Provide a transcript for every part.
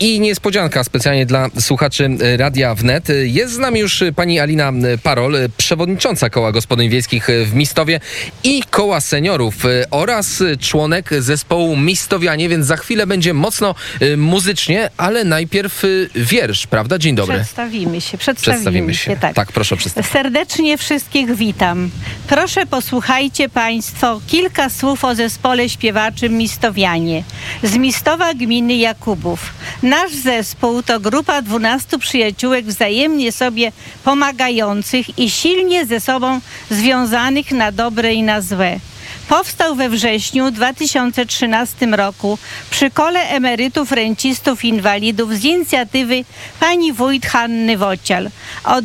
I niespodzianka specjalnie dla słuchaczy Radia Wnet. Jest z nami już pani Alina Parol, przewodnicząca Koła Gospodyń Wiejskich w Mistowie i Koła Seniorów oraz członek zespołu Mistowianie, więc za chwilę będzie mocno muzycznie, ale najpierw wiersz, prawda? Dzień dobry. Przedstawimy się. Tak, proszę przedstawić. Serdecznie wszystkich witam. Proszę posłuchajcie państwo kilka słów o zespole śpiewaczym Mistowianie z Mistowa gminy Jakubów. Nasz zespół to grupa 12 przyjaciółek wzajemnie sobie pomagających i silnie ze sobą związanych na dobre i na złe. Powstał we wrześniu 2013 roku przy Kole Emerytów, Rencistów, Inwalidów z inicjatywy pani wójt Hanny Wocial. Od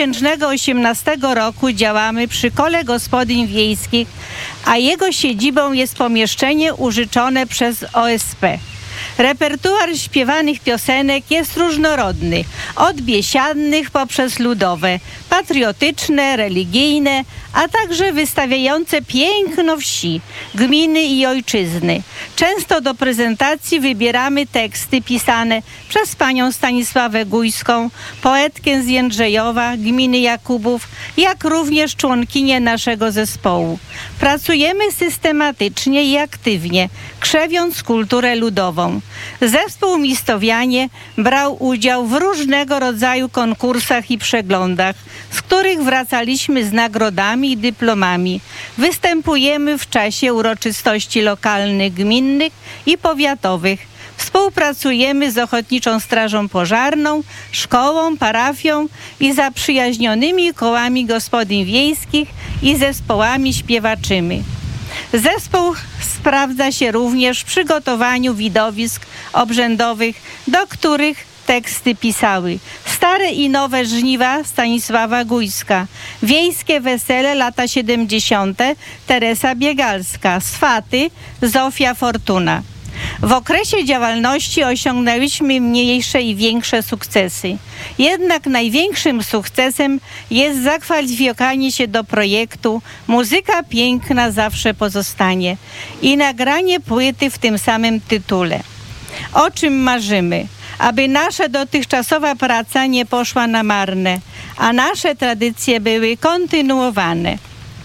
2018 roku działamy przy Kole Gospodyń Wiejskich, a jego siedzibą jest pomieszczenie użyczone przez OSP. Repertuar śpiewanych piosenek jest różnorodny, od biesiadnych poprzez ludowe, patriotyczne, religijne, a także wystawiające piękno wsi, gminy i ojczyzny. Często do prezentacji wybieramy teksty pisane przez panią Stanisławę Gujską, poetkę z Jędrzejowa, gminy Jakubów, jak również członkinię naszego zespołu. Pracujemy systematycznie i aktywnie, krzewiąc kulturę ludową. Zespół Mistowianie brał udział w różnego rodzaju konkursach i przeglądach, z których wracaliśmy z nagrodami i dyplomami. Występujemy w czasie uroczystości lokalnych, gminnych i powiatowych. Współpracujemy z Ochotniczą Strażą Pożarną, szkołą, parafią i zaprzyjaźnionymi kołami gospodyń wiejskich i zespołami śpiewaczymi. Zespół sprawdza się również w przygotowaniu widowisk obrzędowych, do których teksty pisały Stare i Nowe Żniwa Stanisława Gujska, Wiejskie Wesele lata 70. Teresa Biegalska, Swaty Zofia Fortuna. W okresie działalności osiągnęliśmy mniejsze i większe sukcesy. Jednak największym sukcesem jest zakwalifikowanie się do projektu Muzyka piękna zawsze pozostanie i nagranie płyty w tym samym tytule. O czym marzymy? Aby nasza dotychczasowa praca nie poszła na marne, a nasze tradycje były kontynuowane.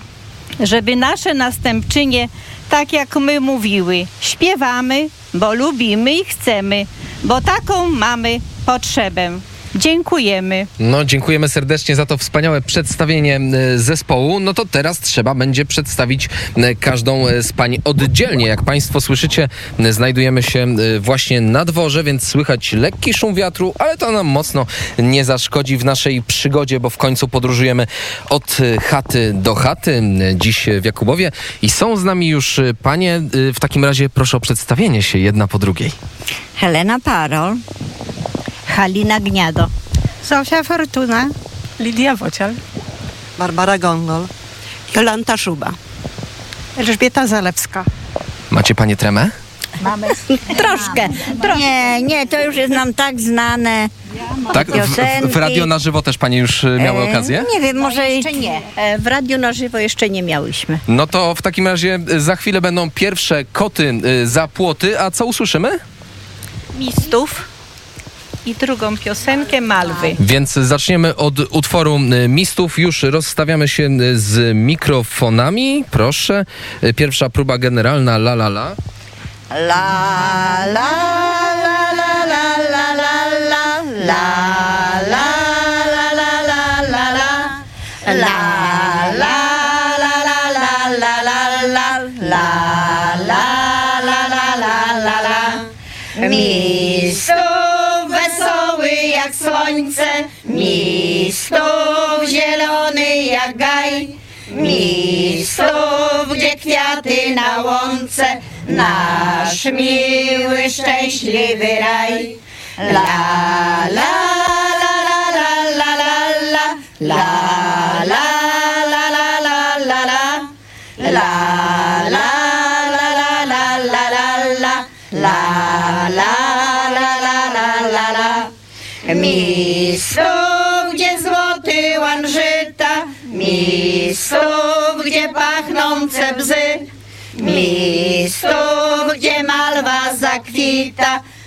Żeby nasze następczynie, tak jak my mówiły, śpiewamy, bo lubimy i chcemy, bo taką mamy potrzebę. Dziękujemy. No, dziękujemy serdecznie za to wspaniałe przedstawienie zespołu. No to teraz trzeba będzie przedstawić każdą z pań oddzielnie. Jak państwo słyszycie, znajdujemy się właśnie na dworze, więc słychać lekki szum wiatru, ale to nam mocno nie zaszkodzi w naszej przygodzie, bo w końcu podróżujemy od chaty do chaty, dziś w Jakubowie. I są z nami już panie. W takim razie proszę o przedstawienie się jedna po drugiej. Helena Parol, Halina Gniado, Zofia Fortuna, Lidia Wocial, Barbara Gongol, Jolanta Szuba, Elżbieta Zalewska. Macie panie tremę? mamy troszkę. Nie, to już jest nam tak znane. Tak? Piosenki. W radio na żywo też panie już miały okazję? Nie wiem, może Jeszcze nie. W radiu na żywo jeszcze nie miałyśmy. No to w takim razie za chwilę będą pierwsze koty za płoty, a co usłyszymy? Mistów i drugą piosenkę Malwy. Więc zaczniemy od utworu Mistów. Już rozstawiamy się z mikrofonami. Proszę. Pierwsza próba generalna. La la la. la la la la la la la la la la la la la la la la. Mistów wesoły jak słońce, Mistów zielony jak gaj, Mistów, gdzie kwiaty na łące, nasz miły, szczęśliwy raj. La la la la la la la la la la la la la la la la la la la la. Mistów, gdzie złoty łan żyta, Mistów, gdzie pachnące bzy, Mistów, gdzie malwa zakwita,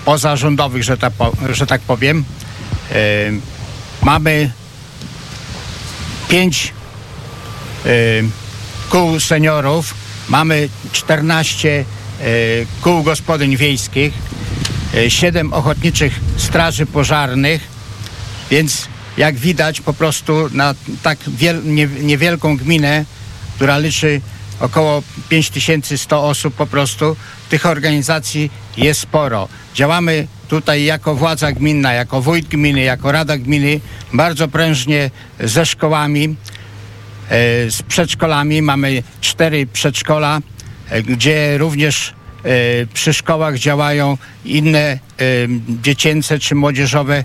pozarządowych, że tak powiem. Mamy 5 kół seniorów, mamy 14 kół gospodyń wiejskich, 7 ochotniczych straży pożarnych, więc jak widać po prostu na tak niewielką gminę, która liczy około 5100 osób po prostu, tych organizacji jest sporo. Działamy tutaj jako władza gminna, jako wójt gminy, jako rada gminy, bardzo prężnie ze szkołami, z przedszkolami. Mamy 4 przedszkola, gdzie również przy szkołach działają inne dziecięce czy młodzieżowe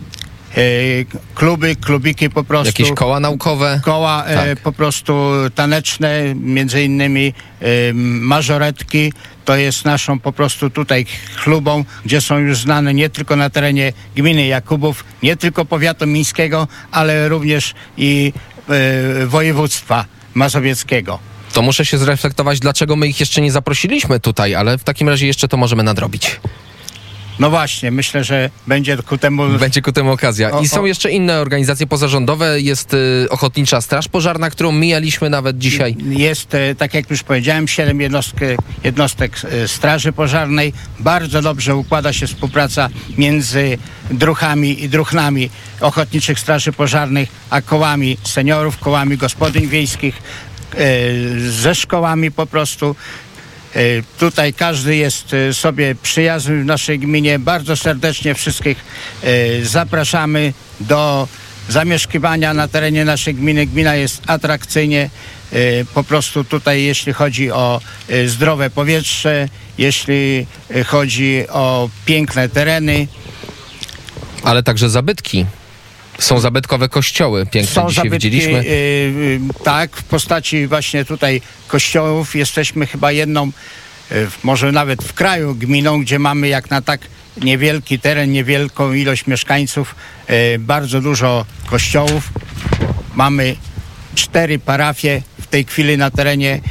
klubiki po prostu. Jakieś koła naukowe? Koła po prostu taneczne, między innymi mażoretki. To jest naszą po prostu tutaj klubą, gdzie są już znane nie tylko na terenie gminy Jakubów, nie tylko powiatu mińskiego, ale również i województwa mazowieckiego. To muszę się zreflektować, dlaczego my ich jeszcze nie zaprosiliśmy tutaj, ale w takim razie jeszcze to możemy nadrobić. No właśnie, myślę, że będzie ku temu... Będzie ku temu okazja. I są jeszcze inne organizacje pozarządowe. Jest Ochotnicza Straż Pożarna, którą mijaliśmy nawet dzisiaj. Jest, tak jak już powiedziałem, 7 jednostek Straży Pożarnej. Bardzo dobrze układa się współpraca między druchami i druchnami Ochotniczych Straży Pożarnych, a kołami seniorów, kołami gospodyń wiejskich, ze szkołami po prostu. Tutaj każdy jest sobie przyjazny w naszej gminie. Bardzo serdecznie wszystkich zapraszamy do zamieszkiwania na terenie naszej gminy. Gmina jest atrakcyjnie po prostu tutaj, jeśli chodzi o zdrowe powietrze, jeśli chodzi o piękne tereny. Ale także zabytki. Są zabytkowe kościoły, piękne dzisiaj widzieliśmy. Tak, w postaci właśnie tutaj kościołów. Jesteśmy chyba jedną, może nawet w kraju, gminą, gdzie mamy jak na tak niewielki teren, niewielką ilość mieszkańców, bardzo dużo kościołów. Mamy 4 parafie w tej chwili na terenie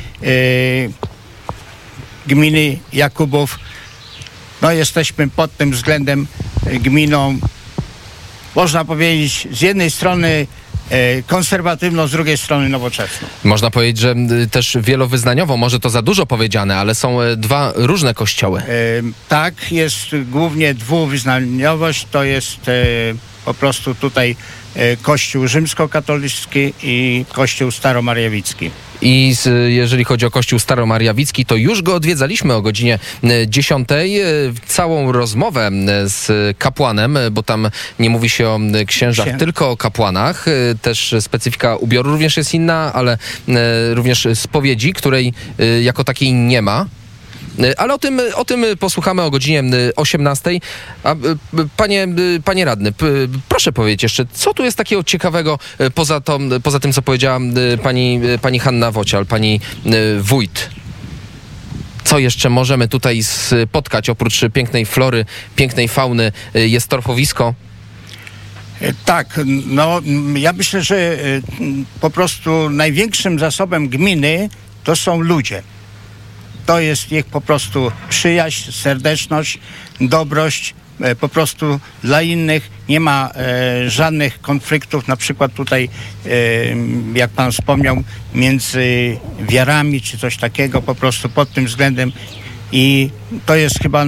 gminy Jakubów. No jesteśmy pod tym względem gminą, można powiedzieć, z jednej strony konserwatywną, z drugiej strony nowoczesną. Można powiedzieć, że też wielowyznaniowo, może to za dużo powiedziane, ale są 2 różne kościoły. Tak, jest głównie dwuwyznaniowość, to jest po prostu tutaj Kościół rzymskokatolicki i Kościół staromariawicki. I jeżeli chodzi o Kościół Staromariawicki, to już go odwiedzaliśmy o godzinie 10. Całą rozmowę z kapłanem, bo tam nie mówi się o księżach, tylko o kapłanach. Też specyfika ubioru również jest inna, ale również spowiedzi, której jako takiej nie ma. Ale o tym posłuchamy o godzinie 18. A panie radny, proszę powiedzieć jeszcze, co tu jest takiego ciekawego poza tym, co powiedziała pani Hanna Wocial, pani wójt? Co jeszcze możemy tutaj spotkać oprócz pięknej flory, pięknej fauny? Jest torfowisko? Tak, no ja myślę, że po prostu największym zasobem gminy to są ludzie. To jest ich po prostu przyjaźń, serdeczność, dobrość, po prostu dla innych. Nie ma żadnych konfliktów, na przykład tutaj, jak pan wspomniał, między wiarami czy coś takiego, po prostu pod tym względem. I to jest chyba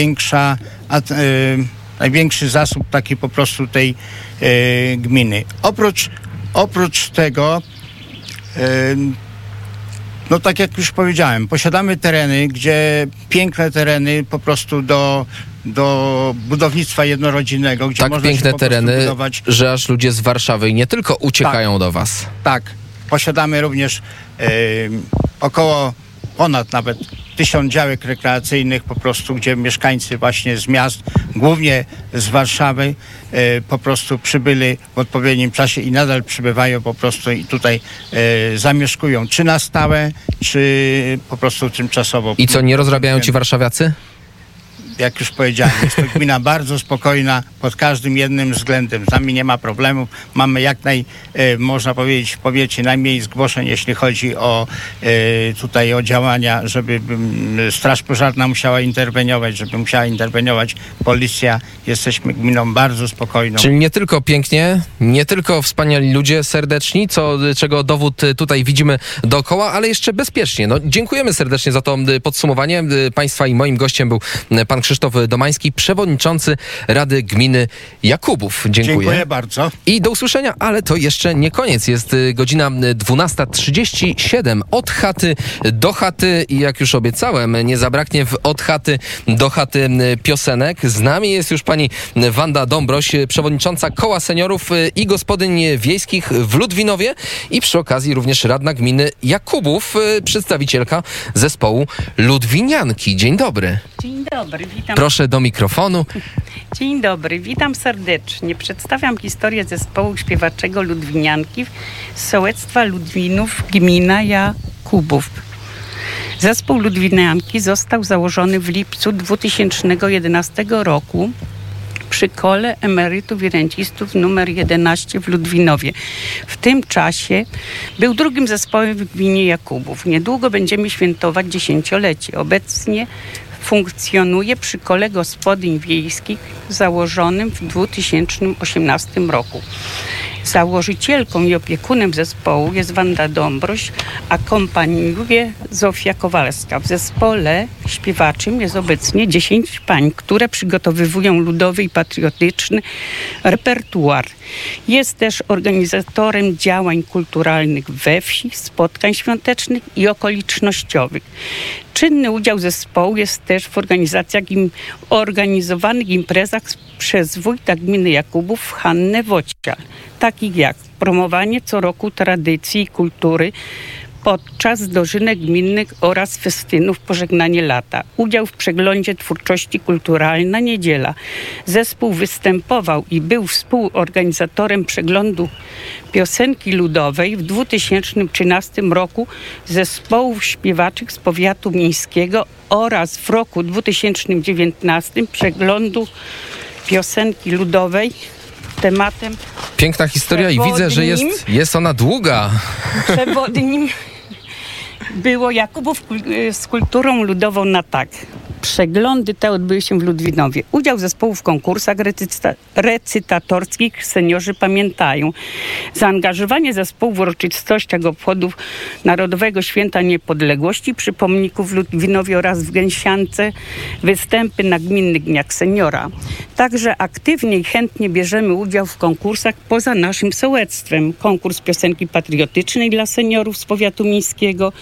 największy zasób taki po prostu tej gminy. Oprócz tego no tak jak już powiedziałem, posiadamy tereny, gdzie piękne tereny po prostu do budownictwa jednorodzinnego, gdzie tak można piękne się po tereny, budować. że aż ludzie z Warszawy i nie tylko uciekają do was. Tak, posiadamy również ponad nawet 1000 działek rekreacyjnych po prostu, gdzie mieszkańcy właśnie z miast, głównie z Warszawy, po prostu przybyli w odpowiednim czasie i nadal przybywają po prostu i tutaj zamieszkują, czy na stałe, czy po prostu tymczasowo. I co, nie rozrabiają ci warszawiacy? jak już powiedziałem, jest to gmina bardzo spokojna pod każdym jednym względem. Z nami nie ma problemów. Mamy można powiedzieć, w powiecie najmniej zgłoszeń, jeśli chodzi o tutaj o działania, żeby Straż Pożarna musiała interweniować, żeby musiała interweniować policja. Jesteśmy gminą bardzo spokojną. Czyli nie tylko pięknie, nie tylko wspaniali ludzie, serdeczni, czego dowód tutaj widzimy dookoła, ale jeszcze bezpiecznie. No, dziękujemy serdecznie za to podsumowanie państwa i moim gościem był pan Krzysztof Domański, przewodniczący Rady Gminy Jakubów. Dziękuję bardzo. I do usłyszenia, ale to jeszcze nie koniec. Jest godzina 12:37. Od chaty do chaty i jak już obiecałem, nie zabraknie od chaty do chaty piosenek. Z nami jest już pani Wanda Dąbroś, przewodnicząca Koła Seniorów i Gospodyń Wiejskich w Ludwinowie i przy okazji również radna gminy Jakubów, przedstawicielka zespołu Ludwinianki. Dzień dobry. Dzień dobry, witam. Proszę do mikrofonu. Dzień dobry, witam serdecznie. Przedstawiam historię zespołu śpiewaczego Ludwinianki z sołectwa Ludwinów, gmina Jakubów. Zespół Ludwinianki został założony w lipcu 2011 roku przy Kole Emerytów i Rencistów nr 11 w Ludwinowie. W tym czasie był drugim zespołem w gminie Jakubów. Niedługo będziemy świętować 10-lecie. Obecnie funkcjonuje przy Kole Gospodyń Wiejskich założonym w 2018 roku. Założycielką i opiekunem zespołu jest Wanda Dąbroś, akompaniuje Zofia Kowalska. W zespole śpiewaczym jest obecnie 10 pań, które przygotowywują ludowy i patriotyczny repertuar. Jest też organizatorem działań kulturalnych we wsi, spotkań świątecznych i okolicznościowych. Czynny udział zespołu jest też w organizowanych imprezach przez wójta gminy Jakubów Hannę Wocia, takich jak promowanie co roku tradycji i kultury podczas dożynek gminnych oraz festynów Pożegnanie Lata. Udział w przeglądzie twórczości kulturalnej na niedziela. Zespół występował i był współorganizatorem przeglądu piosenki ludowej w 2013 roku zespołów śpiewaczych z powiatu mińskiego oraz w roku 2019 przeglądu piosenki ludowej tematem. Piękna historia i widzę, że jest ona długa. Przewodnim było Jakubów z kulturą ludową na tak. Przeglądy te odbyły się w Ludwinowie. Udział zespołu w konkursach recytatorskich seniorzy pamiętają. Zaangażowanie zespołu w uroczystościach obchodów Narodowego Święta Niepodległości przy pomniku w Ludwinowie oraz w Gęsiance, występy na gminnych dniach seniora. Także aktywnie i chętnie bierzemy udział w konkursach poza naszym sołectwem. Konkurs piosenki patriotycznej dla seniorów z powiatu mińskiego,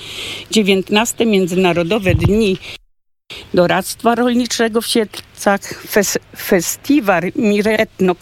19. Międzynarodowe Dni Doradztwa Rolniczego w Siedlcach, festiwal Miretno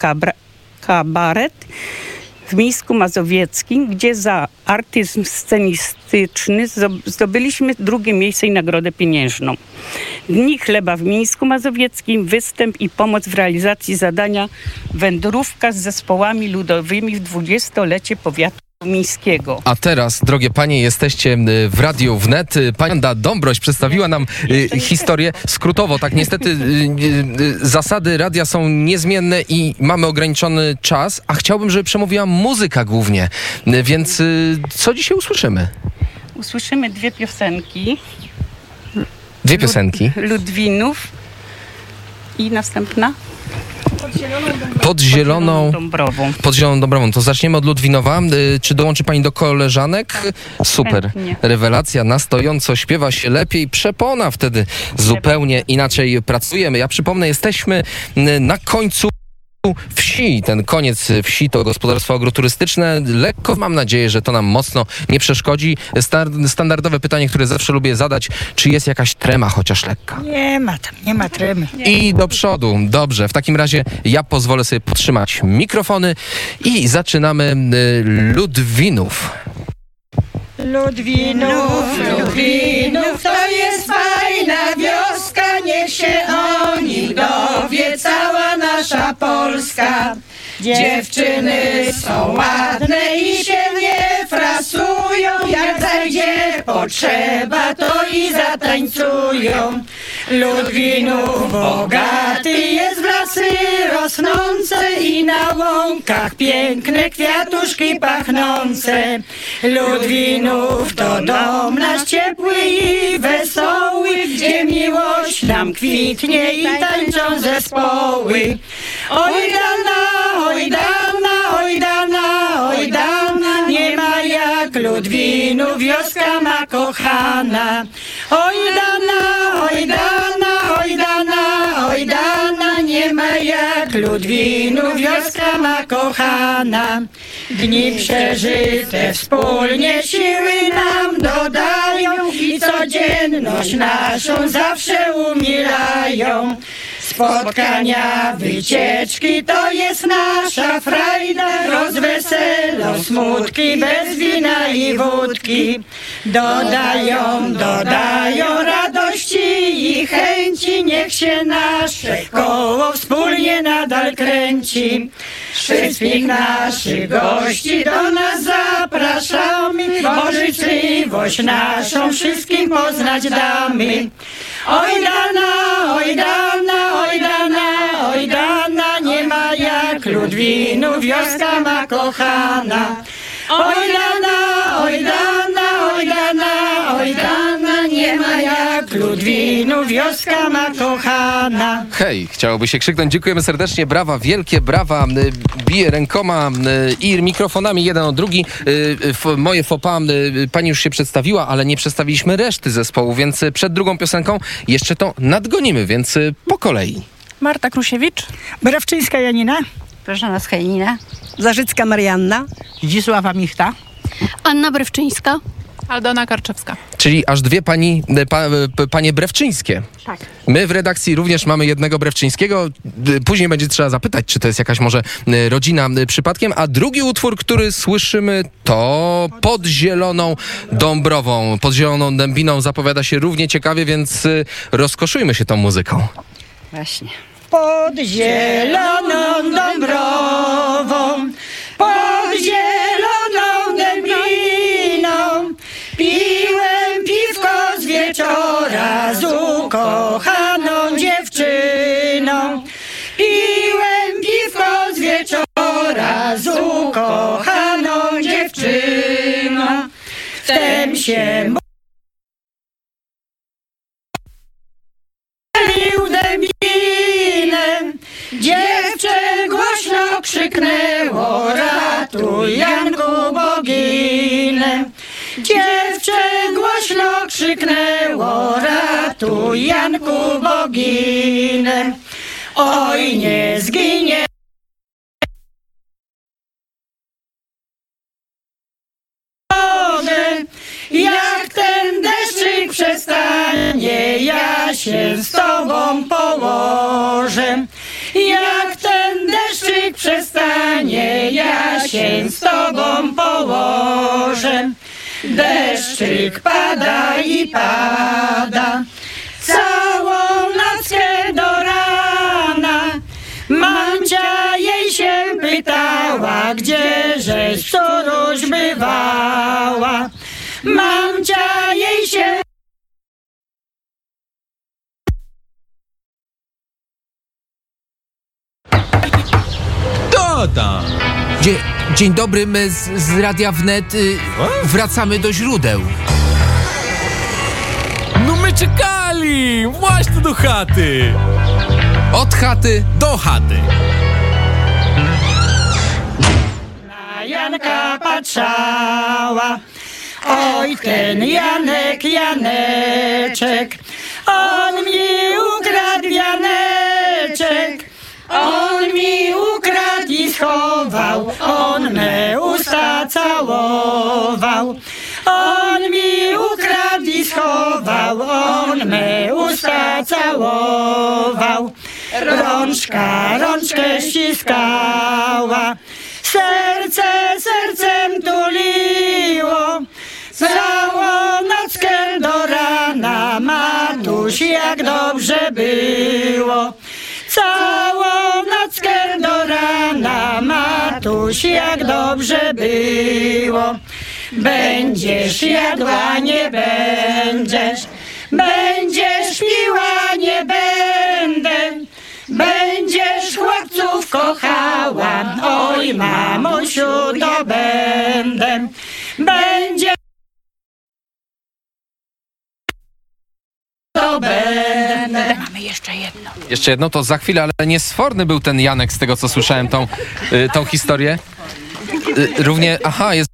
Kabaret w Mińsku Mazowieckim, gdzie za artyzm scenistyczny zdobyliśmy 2. miejsce i nagrodę pieniężną. Dni Chleba w Mińsku Mazowieckim, występ i pomoc w realizacji zadania wędrówka z zespołami ludowymi w 20-lecie powiatu mińskiego. A teraz, drogie panie, jesteście w Radiu Wnet. Pani Wanda Dąbroś przedstawiła nam historię skrótowo. Tak, niestety zasady radia są niezmienne i mamy ograniczony czas, a chciałbym, żeby przemówiła muzyka głównie. Więc co dzisiaj usłyszymy? Usłyszymy 2 piosenki. 2 piosenki. Ludwinów i następna? Pod Zieloną Dąbrową. To zaczniemy od Ludwinowa. Czy dołączy pani do koleżanek? Super. Chętnie. Rewelacja. Na stojąco śpiewa się lepiej. Przepona wtedy zupełnie inaczej pracujemy. Ja przypomnę, jesteśmy na końcu wsi. Ten koniec wsi to gospodarstwo agroturystyczne. Lekko, mam nadzieję, że to nam mocno nie przeszkodzi. Standardowe pytanie, które zawsze lubię zadać. Czy jest jakaś trema, chociaż lekka? Nie ma tremy. I do przodu. Dobrze. W takim razie ja pozwolę sobie podtrzymać mikrofony i zaczynamy Ludwinów. Ludwinów, to jest fajna wioska, niech się o nich dowie cała nasza Polska. Dziewczyny są ładne i się nie frasują, jak zajdzie potrzeba, to i zatańcują. Ludwinów bogaty jest w lasy rosnące i na łąkach piękne kwiatuszki pachnące. Ludwinów to dom nasz ciepły i wesoły, gdzie miłość nam kwitnie i tańczą zespoły. Oj dana, oj dana, oj dana, oj dana, nie ma jak Ludwinów wioska ma kochana. Oj dana, oj dana, oj dana, oj dana, nie ma jak Ludwinów wioska ma kochana. Dni przeżyte wspólnie siły nam dodają i codzienność naszą zawsze umilają. Spotkania, wycieczki to jest nasza frajda, rozweselą smutki bez wina i wódki. Dodają radości i chęci, niech się nasze koło wspólnie nadal kręci. Wszystkich naszych gości do nas zapraszamy, bo życzliwość naszą wszystkim poznać damy. Oj dana, oj dana, oj dana, oj dana, nie ma jak Ludwinów wioska ma kochana. Oj dana, oj dana, oj dana, oj dana, nie ma jak Ludwinów wioska ma kochana. Hej, chciałoby się krzyknąć. Dziękujemy serdecznie, brawa, wielkie brawa. Biję rękoma i mikrofonami jeden o drugi. Moje faux pas, pani już się przedstawiła, ale nie przedstawiliśmy reszty zespołu, więc przed drugą piosenką jeszcze to nadgonimy, więc po kolei. Marta Krusiewicz, Brawczyńska Janina, Proszę Schelina, Zarzycka Marianna, Zdzisława Michta, Anna Brewczyńska, Aldona Karczewska. Czyli aż dwie panie Brewczyńskie. Tak. My w redakcji również mamy jednego Brewczyńskiego. Później będzie trzeba zapytać, czy to jest jakaś może rodzina przypadkiem. A drugi utwór, który słyszymy, to Pod Zieloną Dąbrową. Pod Zieloną Dębiną zapowiada się równie ciekawie, więc rozkoszujmy się tą muzyką. Właśnie. pod zieloną Dąbrową, pod zieloną dębiną. Piłem piwko z wieczora z ukochaną dziewczyną. Piłem piwko z wieczora z ukochaną dziewczyną. Wtem się dębinę, dziewczę głośno krzyknęło: ratuj, Janku, boginę. Dziewczę głośno krzyknęło: ratuj, Janku, boginę. Oj, nie zginie jak ten deszczyk przestanie, ja się z tobą położę. Jak ten deszczyk przestanie, ja się z tobą położę. Deszczyk pada i pada, całą nockę do rana. Mamcia jej się pytała, gdzieżeś córuś bywała. Mamcia jej się Dzień dobry, my z Radia Wnet wracamy do źródeł. No my czekali! Właśnie do chaty! Od chaty do chaty. na Janka patrzała. Oj, ten Janek, Janeczek, on mi ukradł wianeczek. On mi ukradł i schował, on me usta całował. On mi ukradł i schował, on me usta całował. Rączka rączkę ściskała, serce sercem tuliło. Całą nockę do rana, matuś, jak dobrze było. Całą nockę do rana, matuś, jak dobrze było. Będziesz jadła, nie będziesz, będziesz piła. miła nie będę. Będziesz chłopców kochała, oj mamusiu, to będę. Będzie to będę. Mamy jeszcze jedno. Jeszcze jedno, to za chwilę, ale niesforny był ten Janek, z tego co słyszałem tą historię. Równie, aha, jest